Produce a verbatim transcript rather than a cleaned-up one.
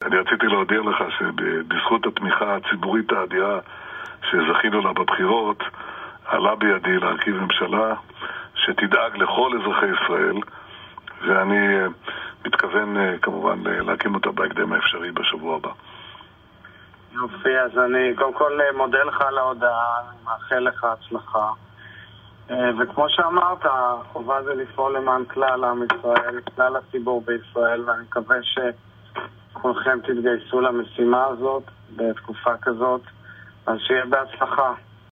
אני רציתי להודיע לך שבזכות התמיכה הציבורית האדירה שזכינו לה בבחירות, עלה בידי להרכיב ממשלה שתדאג לכל אזרחי ישראל, ואני מתכוון כמובן להקים אותה בהקדם האפשרי בשבוע הבא. יופי, אז אני קודם כל מודה לך על ההודעה, מאחל לך הצלחה. וכמו שאמרת, החובה זה לפעול למען כלל עם ישראל, כלל הציבור בישראל, ואני מקווה שכולכם תתגייסו למשימה הזאת בתקופה כזאת, אז שיהיה בהצלחה.